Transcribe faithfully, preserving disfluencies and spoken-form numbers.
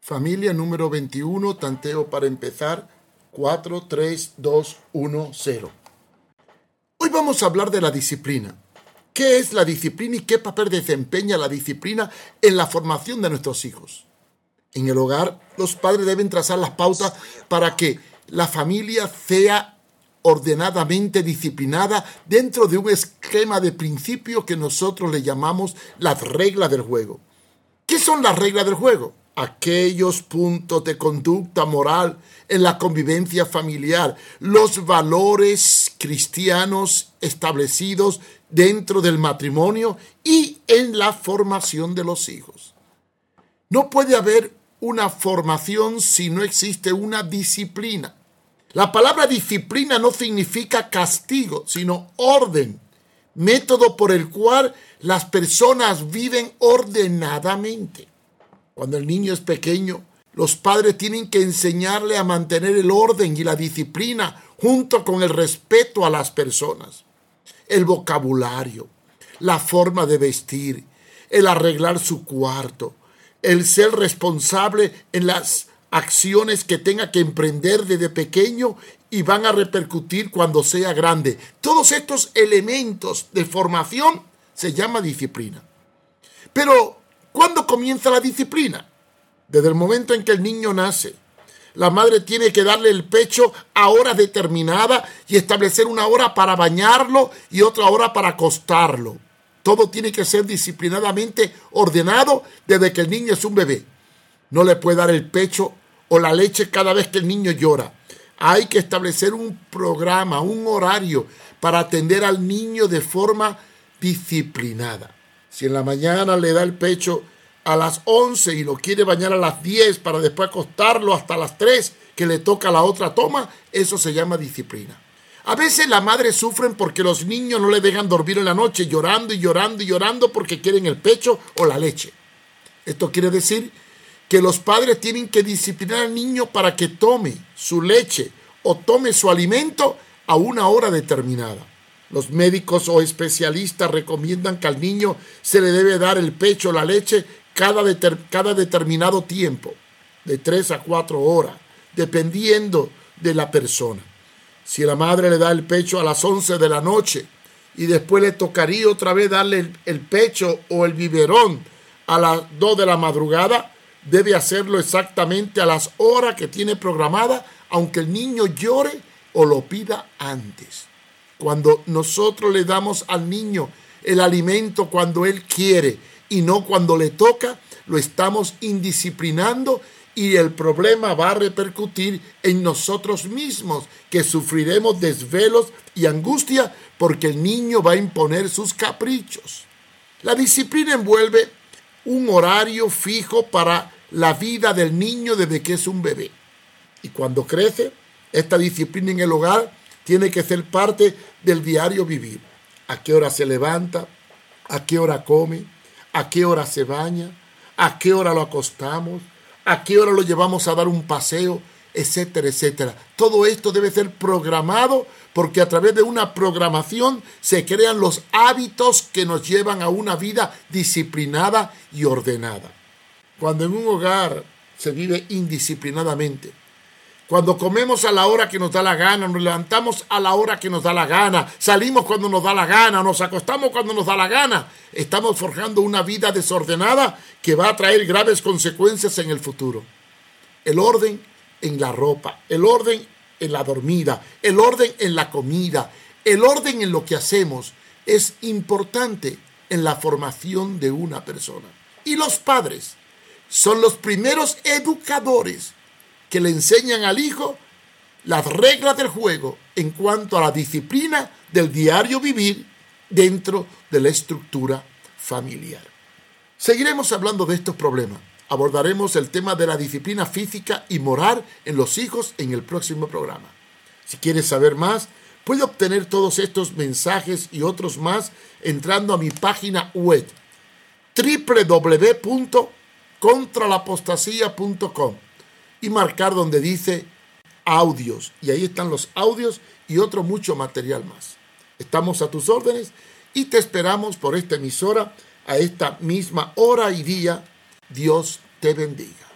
Familia número veintiuno, tanteo para empezar, cuatro, tres, dos, uno, cero. Hoy vamos a hablar de la disciplina. ¿Qué es la disciplina y qué papel desempeña la disciplina en la formación de nuestros hijos? En el hogar, los padres deben trazar las pautas para que la familia sea ordenadamente disciplinada dentro de un esquema de principios que nosotros le llamamos las reglas del juego. ¿Qué son las reglas del juego? Aquellos puntos de conducta moral en la convivencia familiar, los valores cristianos establecidos dentro del matrimonio y en la formación de los hijos. No puede haber una formación si no existe una disciplina. La palabra disciplina no significa castigo, sino orden, método por el cual las personas viven ordenadamente. Cuando el niño es pequeño, los padres tienen que enseñarle a mantener el orden y la disciplina junto con el respeto a las personas. El vocabulario, la forma de vestir, el arreglar su cuarto, el ser responsable en las acciones que tenga que emprender desde pequeño y van a repercutir cuando sea grande. Todos estos elementos de formación se llama disciplina. Pero, ¿cuándo comienza la disciplina? Desde el momento en que el niño nace. La madre tiene que darle el pecho a horas determinadas y establecer una hora para bañarlo y otra hora para acostarlo. Todo tiene que ser disciplinadamente ordenado desde que el niño es un bebé. No le puede dar el pecho o la leche cada vez que el niño llora. Hay que establecer un programa, un horario para atender al niño de forma disciplinada. Si en la mañana le da el pecho a las once y lo quiere bañar a las diez para después acostarlo hasta las tres, que le toca la otra toma, eso se llama disciplina. A veces las madres sufren porque los niños no le dejan dormir en la noche, llorando y llorando y llorando porque quieren el pecho o la leche. Esto quiere decir que los padres tienen que disciplinar al niño para que tome su leche o tome su alimento a una hora determinada. Los médicos o especialistas recomiendan que al niño se le debe dar el pecho o la leche cada, deter, cada determinado tiempo, de tres a cuatro horas, dependiendo de la persona. Si la madre le da el pecho a las once de la noche y después le tocaría otra vez darle el, el pecho o el biberón a las dos de la madrugada, debe hacerlo exactamente a las horas que tiene programada, aunque el niño llore o lo pida antes. Cuando nosotros le damos al niño el alimento cuando él quiere y no cuando le toca, lo estamos indisciplinando y el problema va a repercutir en nosotros mismos, que sufriremos desvelos y angustia porque el niño va a imponer sus caprichos. La disciplina envuelve un horario fijo para la vida del niño desde que es un bebé. Y cuando crece, esta disciplina en el hogar tiene que ser parte del diario vivir. ¿A qué hora se levanta? ¿A qué hora come? ¿A qué hora se baña? ¿A qué hora lo acostamos? ¿A qué hora lo llevamos a dar un paseo? Etcétera, etcétera. Todo esto debe ser programado porque a través de una programación se crean los hábitos que nos llevan a una vida disciplinada y ordenada. Cuando en un hogar se vive indisciplinadamente, cuando comemos a la hora que nos da la gana, nos levantamos a la hora que nos da la gana, salimos cuando nos da la gana, nos acostamos cuando nos da la gana, estamos forjando una vida desordenada que va a traer graves consecuencias en el futuro. El orden en la ropa, el orden en la dormida, el orden en la comida, el orden en lo que hacemos es importante en la formación de una persona. Y los padres son los primeros educadores que le enseñan al hijo las reglas del juego en cuanto a la disciplina del diario vivir dentro de la estructura familiar. Seguiremos hablando de estos problemas. Abordaremos el tema de la disciplina física y moral en los hijos en el próximo programa. Si quieres saber más, puede obtener todos estos mensajes y otros más entrando a mi página web doble u doble u doble u punto contra la apostasía punto com y marcar donde dice audios. Y ahí están los audios y otro mucho material más. Estamos a tus órdenes y te esperamos por esta emisora a esta misma hora y día. Dios te bendiga.